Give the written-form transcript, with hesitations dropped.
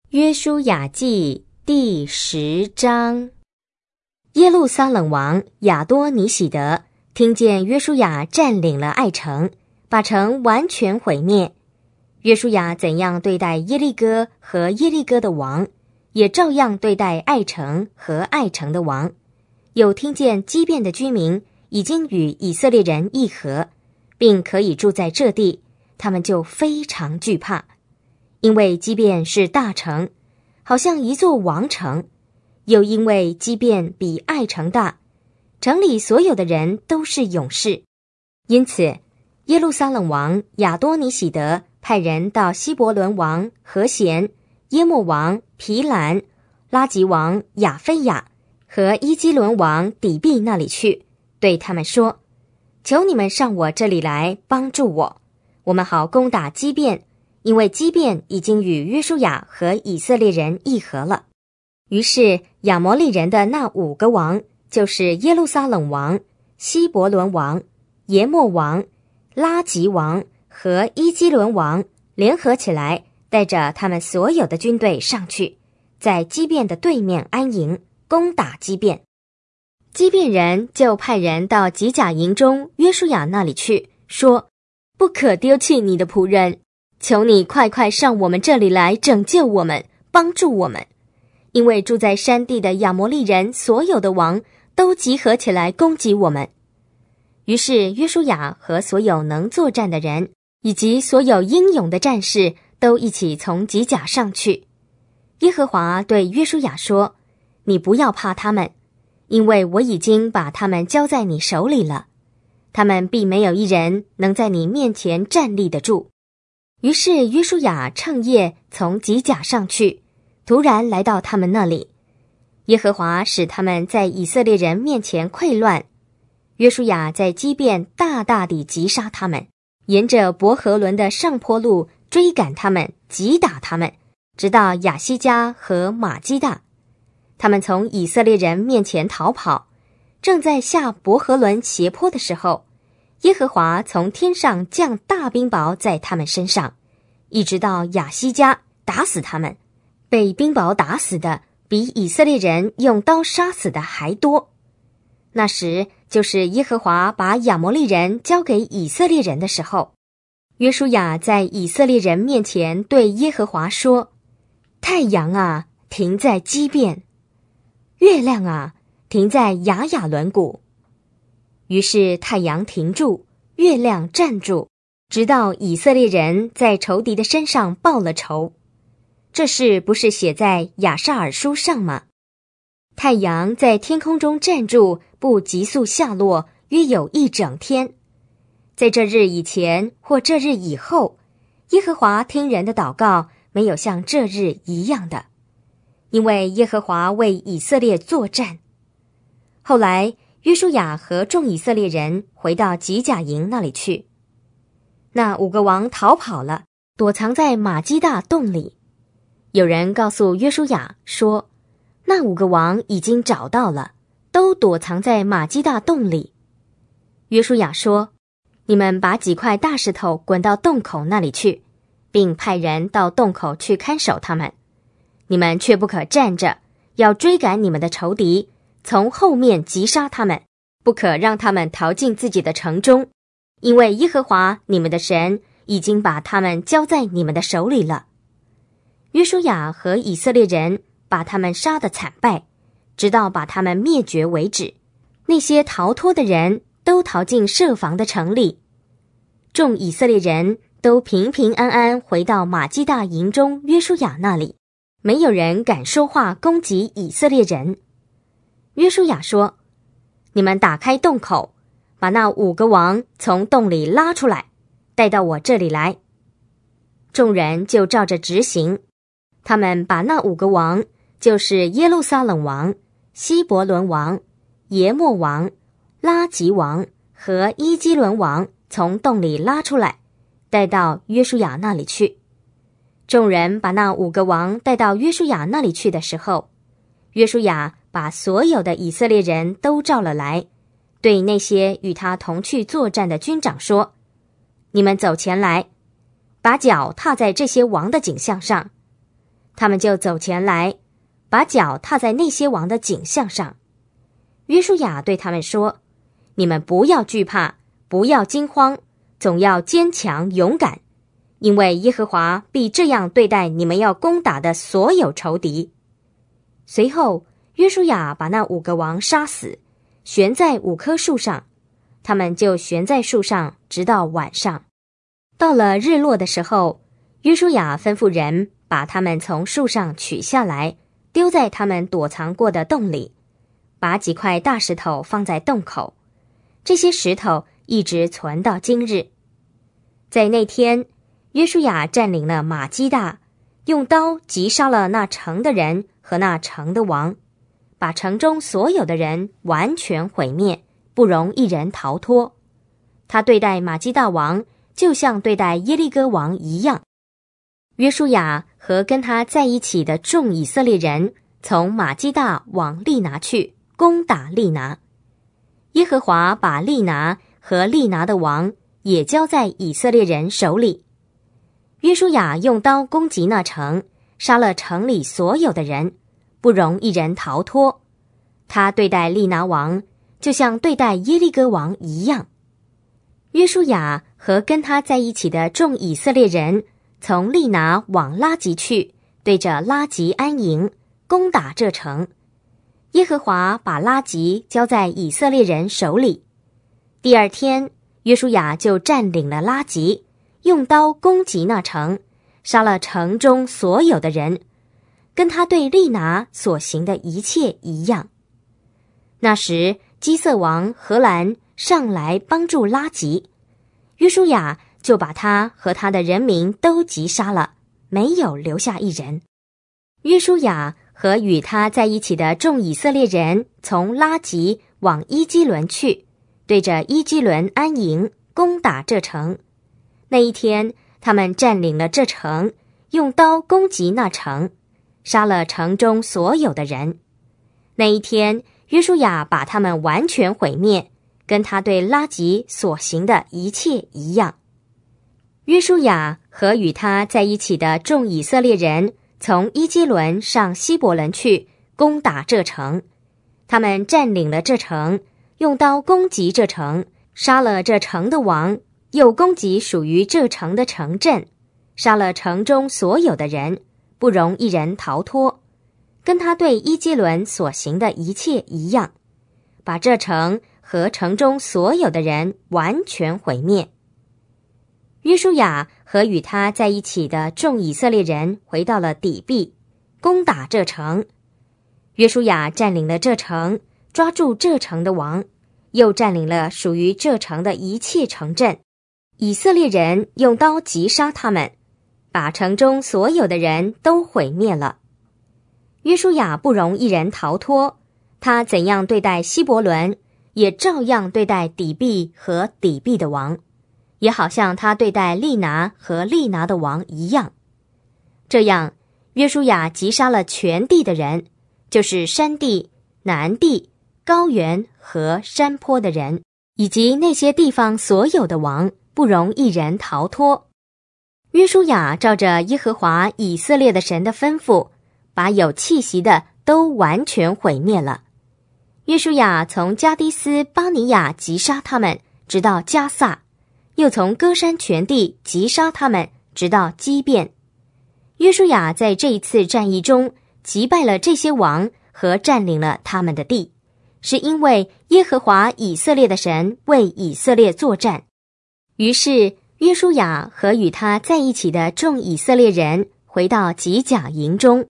约书亚记第10章。耶路撒冷王亚多尼喜德听见约书亚占领了爱城，把城完全毁灭。约书亚怎样对待耶利哥和耶利哥的王，也照样对待爱城和爱城的王。又听见基遍的居民已经与以色列人议和，并可以住在这地，他们就非常惧怕。因为基遍是大城，好像一座王城，又因为基遍比爱城大，城里所有的人都是勇士。因此耶路撒冷王亚多尼喜德派人到希伯伦王何咸、耶莫王皮兰、拉吉王亚非亚和伊基伦王底毕那里去，对他们说：求你们上我这里来帮助我，我们好攻打基遍，因为基遍已经与约书亚和以色列人议和了。于是亚摩利人的那5个王，就是耶路撒冷王、希伯伦王、耶莫王、拉吉王和伊基伦王，联合起来，带着他们所有的军队上去，在基遍的对面安营，攻打基遍。基遍人就派人到吉甲营中约书亚那里去，说：不可丢弃你的仆人，求你快快上我们这里来拯救我们，帮助我们，因为住在山地的亚摩利人所有的王都集合起来攻击我们。于是约书亚和所有能作战的人，以及所有英勇的战士，都一起从吉甲上去。耶和华对约书亚说：你不要怕他们，因为我已经把他们交在你手里了，他们必没有一人能在你面前站立得住。于是约书亚趁夜从吉甲上去，突然来到他们那里。耶和华使他们在以色列人面前溃乱。约书亚在基遍大大地击杀他们，沿着伯和伦的上坡路追赶他们，击打他们，直到亚西加和马基大。他们从以色列人面前逃跑，正在下伯和伦斜坡的时候，耶和华从天上降大冰雹在他们身上，一直到亚西加，打死他们。被冰雹打死的比以色列人用刀杀死的还多。那时就是耶和华把亚摩利人交给以色列人的时候。约书亚在以色列人面前对耶和华说：太阳啊，停在基遍；月亮啊，停在亚雅伦谷。于是太阳停住，月亮站住，直到以色列人在仇敌的身上报了仇。这事不是写在亚萨尔书上吗？太阳在天空中站住，不急速下落，约有1整天。在这日以前或这日以后，耶和华听人的祷告，没有像这日一样的，因为耶和华为以色列作战。后来约书亚和众以色列人回到吉甲营那里去。那5个王逃跑了，躲藏在马基大洞里。有人告诉约书亚说，那5个王已经找到了，都躲藏在马基大洞里。约书亚说：你们把几块大石头滚到洞口那里去，并派人到洞口去看守他们。你们却不可站着，要追赶你们的仇敌，从后面击杀他们，不可让他们逃进自己的城中，因为耶和华你们的神已经把他们交在你们的手里了。约书亚和以色列人把他们杀得惨败，直到把他们灭绝为止。那些逃脱的人都逃进设防的城里。众以色列人都平平安安回到马基大营中约书亚那里，没有人敢说话攻击以色列人。约书亚说：你们打开洞口，把那5个王从洞里拉出来，带到我这里来。众人就照着执行。他们把那5个王，就是耶路撒冷王、希伯伦王、耶莫王、拉吉王和伊基伦王从洞里拉出来，带到约书亚那里去。众人把那5个王带到约书亚那里去的时候，约书亚把所有的以色列人都召了来，对那些与他同去作战的军长说：你们走前来，把脚踏在这些王的颈项上。 他们就走前来，把脚踏在那些王的颈项上。约书亚对他们说：你们不要惧怕，不要惊慌，总要坚强勇敢，因为耶和华必这样对待你们要攻打的所有仇敌。随后约书亚把那5个王杀死，悬在5棵树上，他们就悬在树上直到晚上。到了日落的时候，约书亚吩咐人把他们从树上取下来，丢在他们躲藏过的洞里，把几块大石头放在洞口，这些石头一直存到今日。在那天，约书亚占领了马基大，用刀击杀了那城的人和那城的王，把城中所有的人完全毁灭，不容一人逃脱。他对待马基大王就像对待耶利哥王一样。约书亚和跟他在一起的众以色列人从马基大往利拿去，攻打利拿。耶和华把利拿和利拿的王也交在以色列人手里。约书亚用刀攻击那城，杀了城里所有的人，不容一人逃脱。他对待利拿王就像对待耶利哥王一样。约书亚和跟他在一起的众以色列人从利拿往拉吉去，对着拉吉安营，攻打这城。耶和华把拉吉交在以色列人手里。第二天，约书亚就占领了拉吉，用刀攻击那城，杀了城中所有的人，跟他对利拿所行的一切一样。那时基色王荷兰上来帮助拉吉，约书亚就把他和他的人民都击杀了，没有留下一人。约书亚和与他在一起的众以色列人从拉吉往伊基伦去，对着伊基伦安营，攻打这城。那一天，他们占领了这城，用刀攻击那城，杀了城中所有的人。那一天，约书亚把他们完全毁灭，跟他对拉吉所行的一切一样。约书亚和与他在一起的众以色列人从伊基伦上希伯伦去，攻打这城。他们占领了这城，用刀攻击这城，杀了这城的王，又攻击属于这城的城镇，杀了城中所有的人，不容一人逃脱，跟他对伊基伦所行的一切一样，把这城和城中所有的人完全毁灭。约书亚和与他在一起的众以色列人回到了底壁，攻打这城。约书亚占领了这城，抓住这城的王，又占领了属于这城的一切城镇。以色列人用刀击杀他们，把城中所有的人都毁灭了。约书亚不容一人逃脱，他怎样对待希伯伦，也照样对待底壁和底壁的王，也好像他对待利拿和利拿的王一样。这样，约书亚击杀了全地的人，就是山地、南地、高原和山坡的人，以及那些地方所有的王，不容一人逃脱。约书亚照着耶和华以色列的神的吩咐，把有气息的都完全毁灭了。约书亚从加迪斯巴尼亚击杀他们，直到加萨，又从歌山全地击杀他们，直到基遍。约书亚在这一次战役中击败了这些王和占领了他们的地，是因为耶和华以色列的神为以色列作战。于是约书亚和与他在一起的众以色列人回到吉甲营中，